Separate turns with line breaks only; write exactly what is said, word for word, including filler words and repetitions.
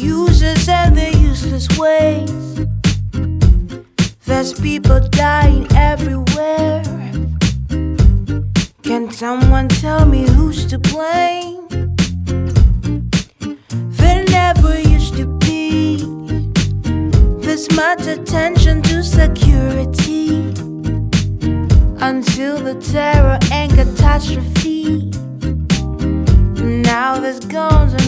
users and their useless ways. There's people dying everywhere. Can someone tell me who's to blame? There never used to be this much attention to security until the terror and catastrophe. Now there's guns and